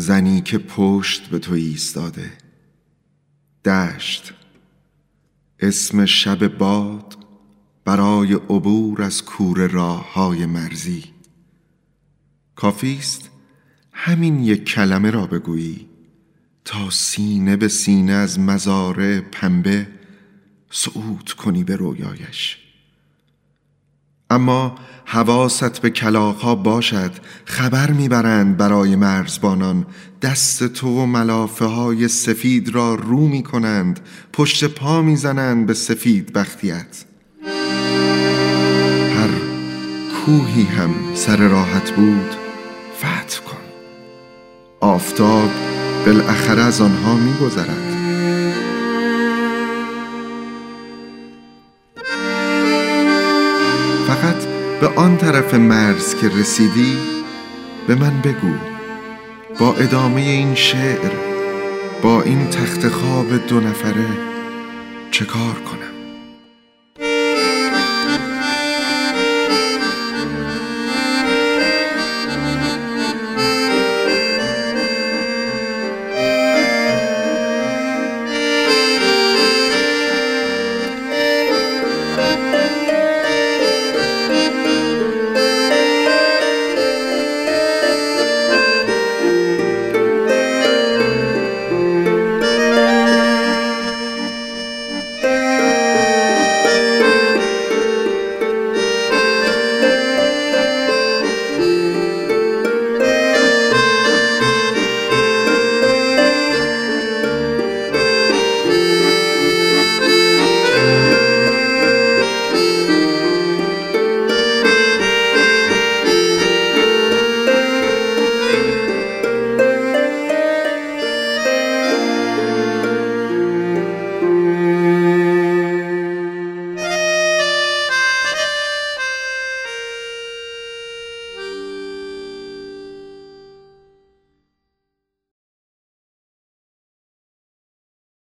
زنی که پشت به تو ایستاده. دشت، اسم شب باد برای عبور از کوره راه‌های مرزی. کافیست همین یک کلمه را بگویی تا سینه به سینه از مزارع پنبه صعود کنی به رویایش. اما حواست به کلاغ‌ها باشد، خبر میبرند برای مرزبانان، دست تو و ملافه های سفید را رو میکنند، پشت پا میزنند به سفید بختیت. هر کوهی هم سر راحت بود فتح کن، آفتاب بالاخره از آنها میگذرد. فقط به آن طرف مرز که رسیدی به من بگو، با ادامه این شعر، با این تخت خواب 2 نفره چه کار کنم؟